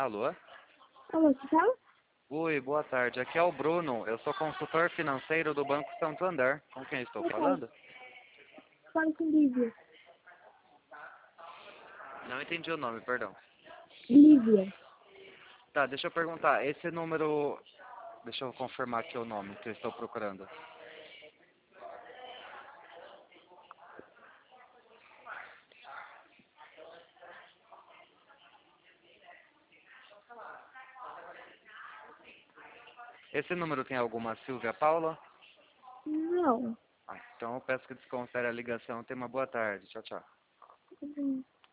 Alô? Alô, você fala? Oi, boa tarde. Aqui é o Bruno. Eu sou consultor financeiro do Banco Santander. Com quem estou Boa tarde. falando? Fala com Lívia. Não entendi o nome, perdão. Lívia. Tá, deixa eu perguntar. Esse número... Deixa eu confirmar aqui o nome que eu estou procurando. Esse número tem alguma Silvia Paula? Não. Então eu peço que desconsidere a ligação. Tenha uma boa tarde. Tchau, tchau.